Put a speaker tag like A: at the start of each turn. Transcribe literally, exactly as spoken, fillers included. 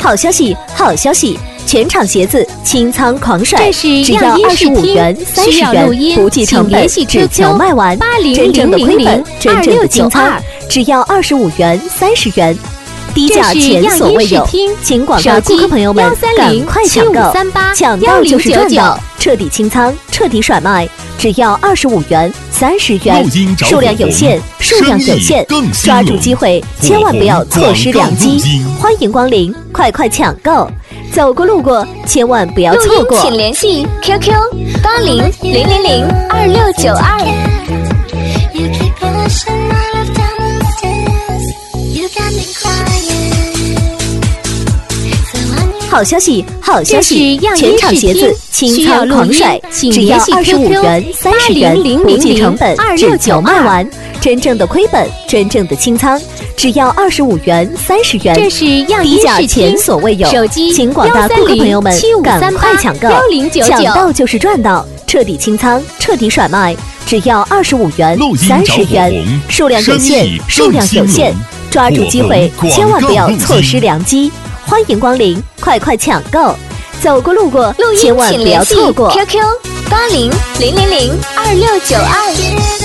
A: 好消息，好消息！全场鞋子清仓狂甩，
B: 这是
A: 只要二十五元、三十元，不计成本，只求卖完。真正的亏本，真正的清仓，只要二十五元、三十元，低价前所未有。请广大顾客朋友们赶快抢购，抢到就是赚到！彻底清仓，彻底甩卖，只要二十五元、三十元，数量有限，数量有限，抓住机会，千万不要错失良机！欢迎光临，快快抢购！走过路过，千万不要错过。
C: 请联系 Q Q 八零零零零二六九二。
A: 好消息，好消息！全场鞋子清仓狂甩，只要二十五元、三十元，不计成本，只求卖完。真正的亏本，真正的清仓，只要二十五元、三十元，
B: 这是
A: 低价前所未有。
B: 手机
A: 请广大顾客朋友们赶快抢购，抢到就是赚到！彻底清仓，彻底甩卖，只要二十五元、三十元，数量有限，数量有限，抓住机会，千万不要错失良机！欢迎光临，快快抢购！走过路过，千万不要错过。
C: Q Q 八零零零零二六九二。